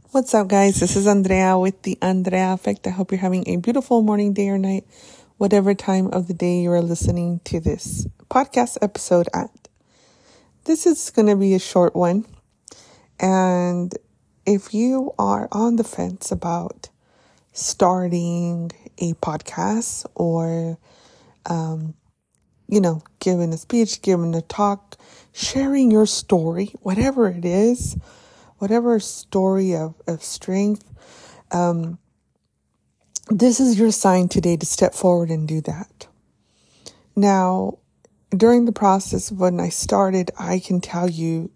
What's up, guys? This is Andrea with the Andrea Effect. I hope you're having a beautiful morning, day, or night, whatever time of the day you are listening to this podcast episode at. This is going to be a short one. And if you are on the fence about starting a podcast or, giving a speech, giving a talk, sharing your story, whatever it is, whatever story of strength, this is your sign today to step forward and do that. Now, during the process when I started, I can tell you,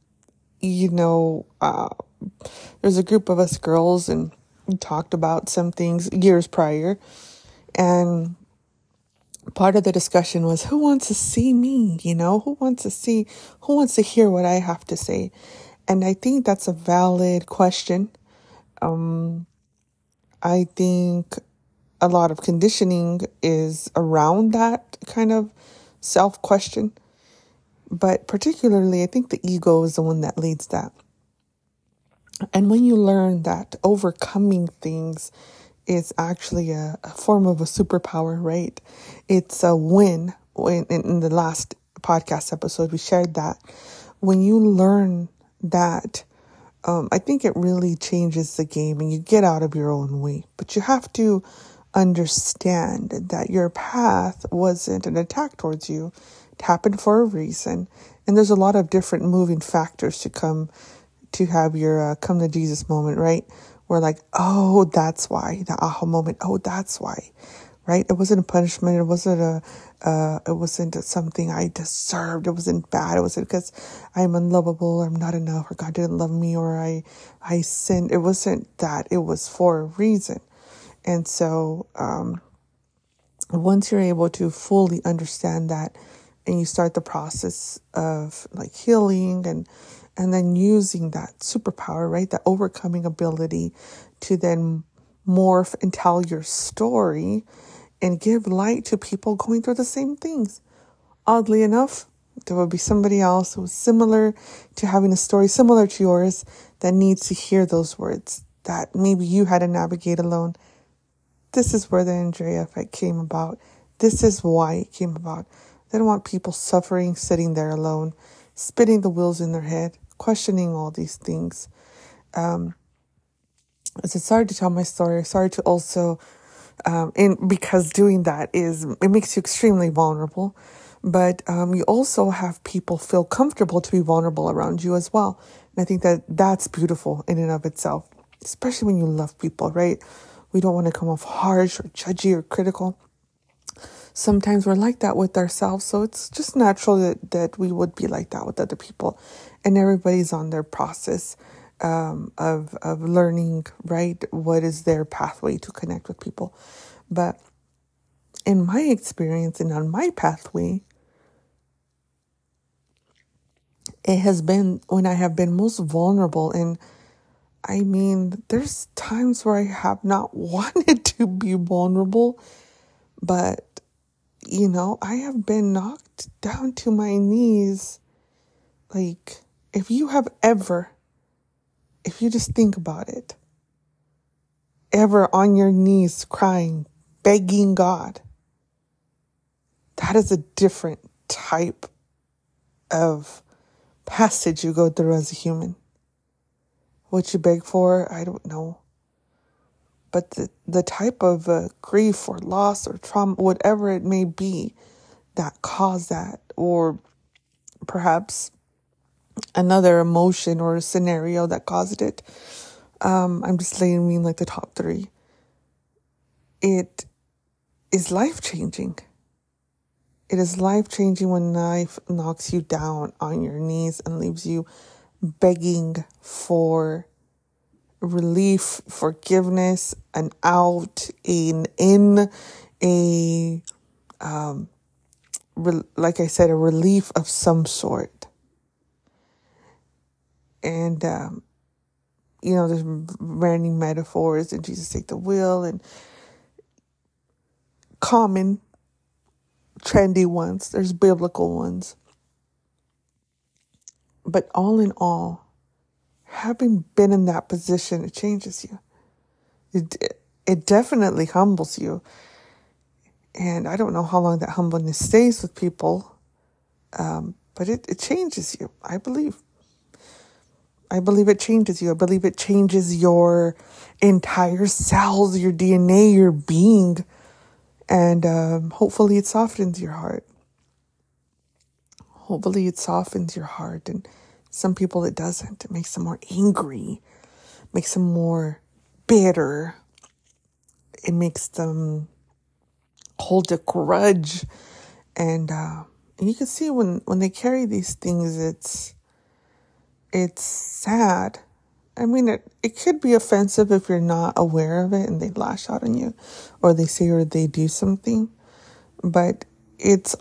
there's a group of us girls and we talked about some things years prior. And part of the discussion was, who wants to see me? Who wants to hear what I have to say? And I think that's a valid question. I think a lot of conditioning is around that kind of self-question. But particularly, I think the ego is the one that leads that. And when you learn that overcoming things is actually a form of a superpower, right? It's a win. In the last podcast episode, we shared that. When you learn that, I think it really changes the game and you get out of your own way. But you have to understand that your path wasn't an attack towards you. It happened for a reason. And there's a lot of different moving factors to have your come to Jesus moment, right? We're like, oh, that's why. The aha moment. Oh, that's why. Right? It wasn't a punishment. It wasn't something I deserved. It wasn't bad. It wasn't because I'm unlovable or I'm not enough or God didn't love me or I sinned. It wasn't that. It was for a reason. And so, once you're able to fully understand that and you start the process of like healing and then using that superpower, right? That overcoming ability to then morph and tell your story and give light to people going through the same things. Oddly enough, there will be somebody else who's similar to having a story similar to yours that needs to hear those words that maybe you had to navigate alone. This is where the Andrea Effect came about. This is why it came about. They don't want people suffering, sitting there alone, spinning the wheels in their head, questioning all these things. As I started to tell my story, I started to also, because doing that it makes you extremely vulnerable, but you also have people feel comfortable to be vulnerable around you as well. And I think that's beautiful in and of itself, especially when you love people, right? We don't want to come off harsh or judgy or critical. Sometimes we're like that with ourselves, so it's just natural that we would be like that with other people. And everybody's on their process of learning, right? What is their pathway to connect with people? But in my experience and on my pathway, it has been when I have been most vulnerable. And I mean, there's times where I have not wanted to be vulnerable, but I have been knocked down to my knees. Like, if you just think about it, ever on your knees crying, begging God, that is a different type of passage you go through as a human. What you beg for, I don't know. But the type of grief or loss or trauma, whatever it may be that caused that, or perhaps another emotion or a scenario that caused it. I'm just naming like the top three. It is life-changing. It is life-changing when life knocks you down on your knees and leaves you begging for relief, forgiveness, an out, like I said, a relief of some sort. And, there's many metaphors in Jesus Take the Wheel and common, trendy ones. There's biblical ones. But all in all, having been in that position, it changes you. It definitely humbles you. And I don't know how long that humbleness stays with people, but it changes you, I believe. I believe it changes you. I believe it changes your entire cells, your DNA, your being. And hopefully it softens your heart. Hopefully it softens your heart. And some people it doesn't. It makes them more angry. Makes them more bitter. It makes them hold a grudge. And you can see when they carry these things, it's sad. I mean, it could be offensive if you're not aware of it and they lash out on you or they say or they do something. But it's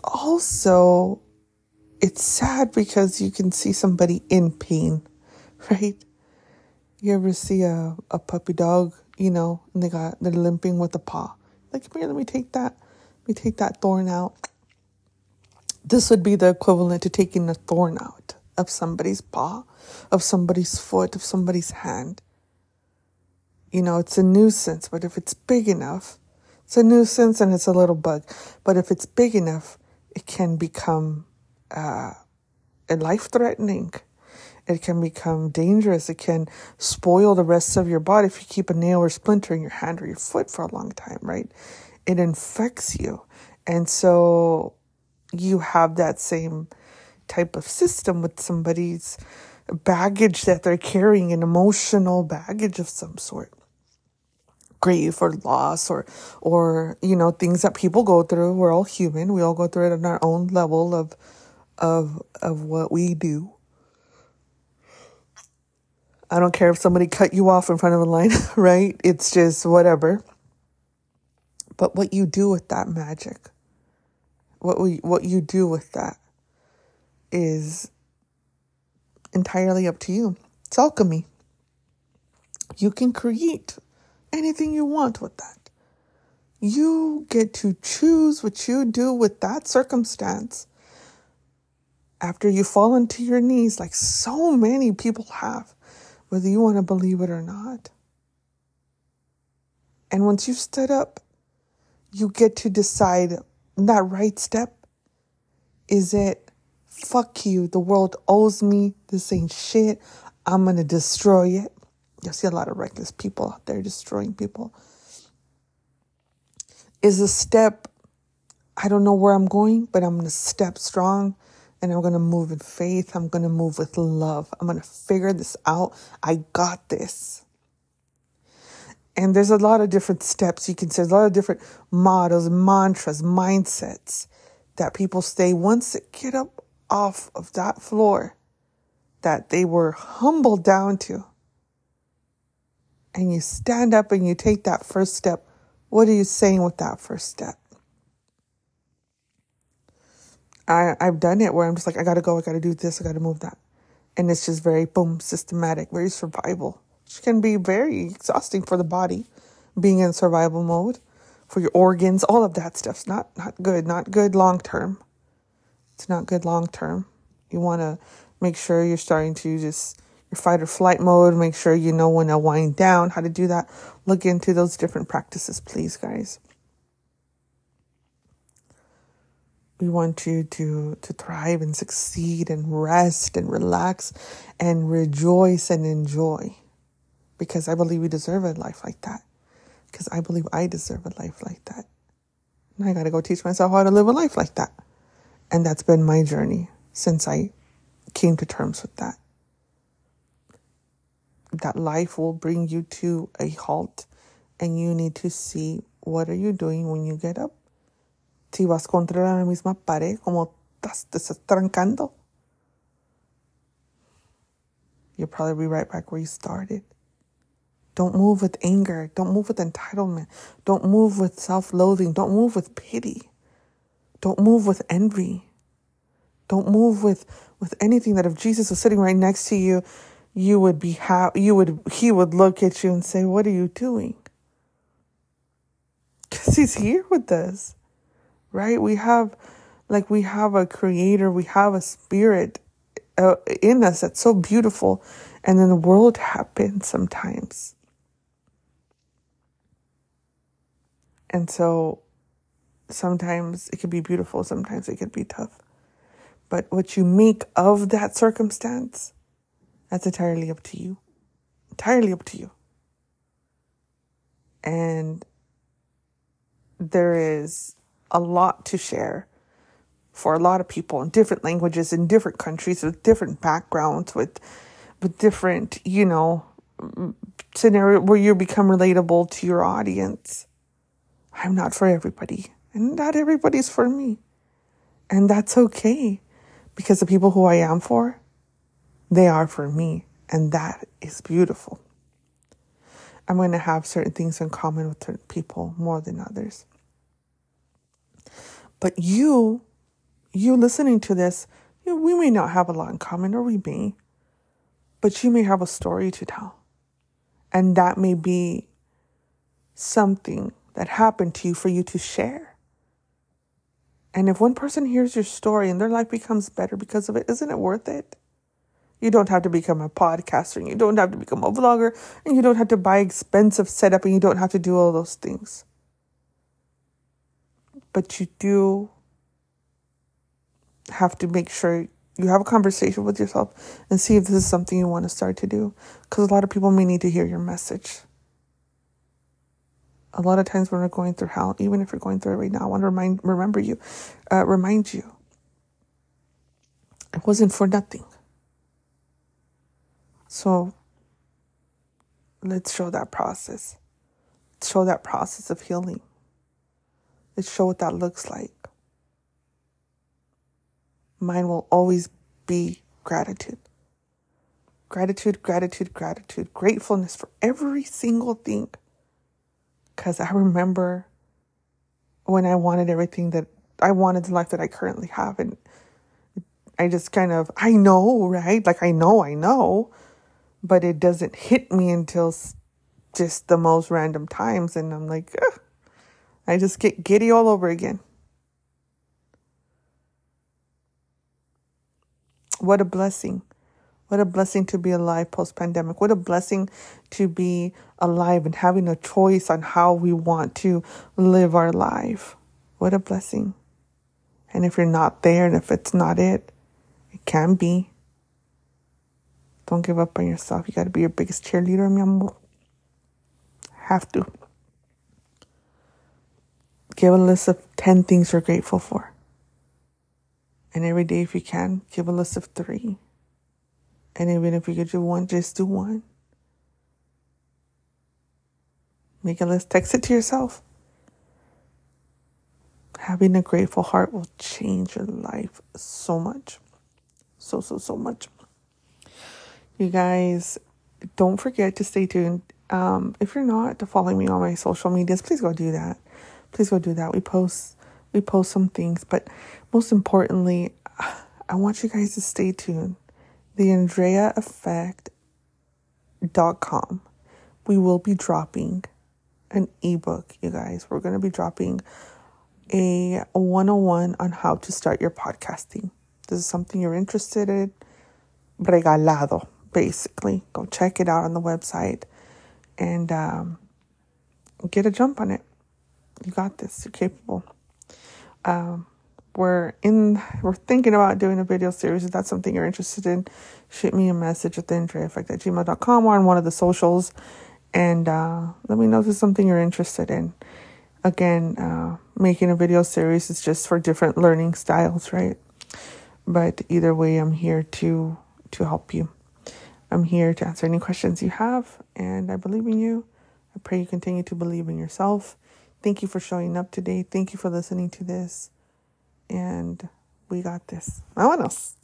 sad because you can see somebody in pain, right? You ever see a puppy dog, and they're limping with a paw. Like, come here, let me take that thorn out. This would be the equivalent to taking a thorn out of somebody's paw, of somebody's foot, of somebody's hand. It's a nuisance, but if it's big enough, it's a nuisance and it's a little bug. But if it's big enough, it can become life-threatening. It can become dangerous. It can spoil the rest of your body if you keep a nail or splinter in your hand or your foot for a long time, right? It infects you. And so you have that same type of system with somebody's baggage that they're carrying, an emotional baggage of some sort. Grief or loss or things that people go through. We're all human. We all go through it on our own level of what we do. I don't care if somebody cut you off in front of a line, right? It's just whatever. But what you do with that magic, what you do with that is entirely up to you. It's alchemy. You can create anything you want with that. You get to choose what you do with that circumstance after you fall onto your knees, like so many people have, whether you want to believe it or not. And once you've stood up, you get to decide that right step. Is it, fuck you, the world owes me, this ain't shit, I'm going to destroy it. You'll see a lot of reckless people out there destroying people. Is a step, I don't know where I'm going, but I'm going to step strong and I'm going to move in faith. I'm going to move with love. I'm going to figure this out. I got this. And there's a lot of different steps you can say. There's a lot of different mottos, mantras, mindsets that people say once they get up off of that floor that they were humbled down to. And you stand up and you take that first step. What are you saying with that first step? I've done it where I'm just like, I got to go, I got to do this, I got to move that. And it's just very, boom, systematic, very survival. Which can be very exhausting for the body, being in survival mode, for your organs, all of that stuff's not good long term. It's not good long term. You want to make sure you're starting to just your fight or flight mode. Make sure you know when to wind down, how to do that. Look into those different practices, please, guys. We want you to thrive and succeed and rest and relax and rejoice and enjoy. Because I believe we deserve a life like that. Because I believe I deserve a life like that. And I got to go teach myself how to live a life like that. And that's been my journey since I came to terms with that. That life will bring you to a halt. And you need to see what are you doing when you get up. Si vas contra la misma pared, como te estás trancando, you'll probably be right back where you started. Don't move with anger. Don't move with entitlement. Don't move with self-loathing. Don't move with pity. Don't move with envy. Don't move with anything that if Jesus was sitting right next to you, he would look at you and say, "What are you doing?" Because he's here with us. Right? We have a creator. We have a spirit in us that's so beautiful And then the world happens sometimes. And so sometimes it could be beautiful, sometimes it could be tough. But what you make of that circumstance, that's entirely up to you. Entirely up to you. And there is a lot to share for a lot of people in different languages, in different countries, with different backgrounds, with different, scenario where you become relatable to your audience. I'm not for everybody, and not everybody's for me. And that's okay, because the people who I am for, they are for me, and that is beautiful. I'm going to have certain things in common with certain people more than others. But you listening to this, we may not have a lot in common, or we may, but you may have a story to tell. And that may be something that happened to you for you to share. And if one person hears your story and their life becomes better because of it, isn't it worth it? You don't have to become a podcaster, and you don't have to become a vlogger, and you don't have to buy expensive setup, and you don't have to do all those things. But you do have to make sure you have a conversation with yourself and see if this is something you want to start to do. Because a lot of people may need to hear your message. A lot of times when we're going through hell, even if you're going through it right now, I want to remind you, it wasn't for nothing. So let's show that process. Show that process of healing. Let's show what that looks like. Mine will always be gratitude. Gratitude, gratitude, gratitude. Gratefulness for every single thing. Because I remember when I wanted everything that I wanted, the life that I currently have. And I just I know, right? Like I know. But it doesn't hit me until just the most random times. And I'm like, ugh. I just get giddy all over again. What a blessing. What a blessing to be alive post-pandemic. What a blessing to be alive and having a choice on how we want to live our life. What a blessing. And if you're not there, and if it's not it can be. Don't give up on yourself. You got to be your biggest cheerleader, mi amor. Have to. Give a list of 10 things you're grateful for. And every day, if you can, give a list of 3. And even if you could do 1, just do 1. Make a list. Text it to yourself. Having a grateful heart will change your life so much. So much. You guys, don't forget to stay tuned. If you're not to follow me on my social medias, please go do that. Please go do that. We post some things, but most importantly, I want you guys to stay tuned. TheAndreaEffect.com. We will be dropping an ebook, you guys. We're going to be dropping a 101 on how to start your podcasting. This is something you're interested in. Regalado, basically. Go check it out on the website and get a jump on it. You got this. You're capable. We're thinking about doing a video series. If that's something you're interested in, shoot me a message at theandreaeffect@gmail.com or on one of the socials, and let me know if it's something you're interested in. Again, making a video series is just for different learning styles, right? But either way, I'm here to help you. I'm here to answer any questions you have, and I believe in you. I pray you continue to believe in yourself. Thank you for showing up today. Thank you for listening to this. And we got this. Vámonos.